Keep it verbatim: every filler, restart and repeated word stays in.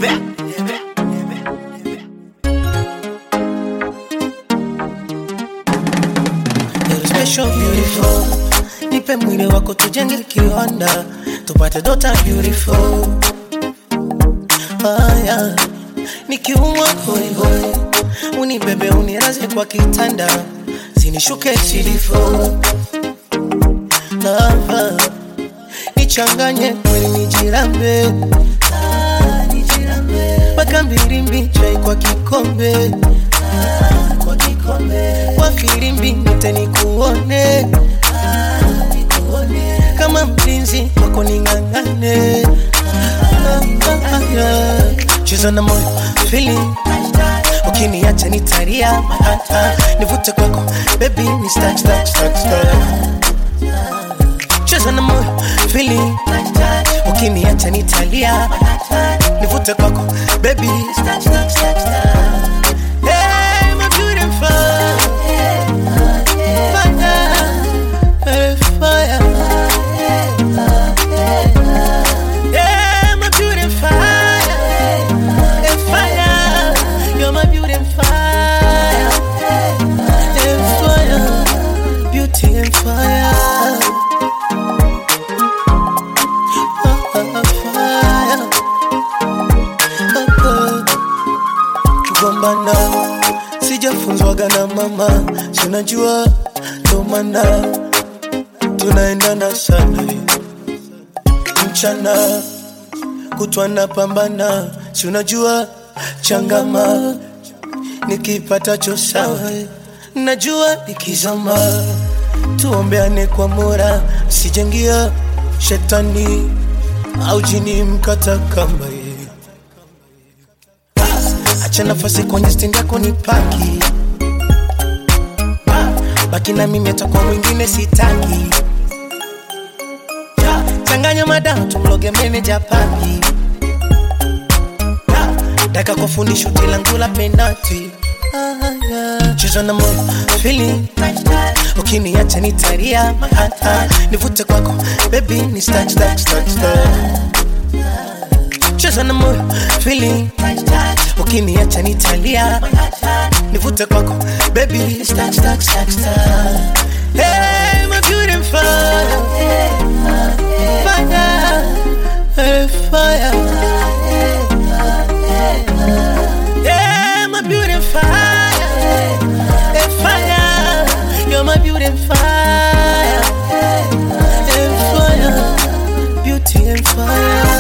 You're special, beautiful. Nipe mwili wako tujenge kiwanda, tupate dota beautiful. Ah, yeah. Nikiumwa hoi hoi, unibebe uniraze kwa kitanda, zinishuke chilifo. Lava, nichanganye mwili nijirambe, ah, nijirambe. Paka mbirimbi chai kwa kikombe, ah, kwa kikombe. Kwa filimbi nite nikuone, ah, nikuone. Kama mlinzi wako ningangane, ah, ah, ah, yeah. Cheza na moyo, feeling ukiniacha nitaria, ah, ah. Nivute kwako, baby, ni stack, stack, stack, stack. Cheza na moyo, feeling ukiniacha nitalia, nivute kwako, baby, stack, stack, stack, stack. Hey, my beautiful fire, fire. Yeah, my beautiful fire, you're my beautiful fire, fire, beauty and fire. Kugombana sijafunzwaga na mama, sinajua ndo maana tunaendana sana. Mchana kutwa napambana, sinajua changama, nikipata cho sawa, najua nikizama. Tuombeane kwa Mola, sijengia shetani au jini mkata kamba. Acha nafasi kwenye stand yako nipaki, baki na mimi hata kwa mwingine sitaki. Changanya madawa tumloge manager papi, daka kufundisha tilangu la penalty. Cheza na moyo, feeling ukiniacha nitaria, ah, ah. Nivute kwako, baby, ni stack, stack, stack, stack. Cheza na moyo, feeling ukiniacha nitalia, nivute kwako, baby, stack, stack, stack, stack. Hey, my beautiful fire, fire, fire. Yeah, my beautiful fire, fire, you're my beautiful fire, fire, beauty and fire.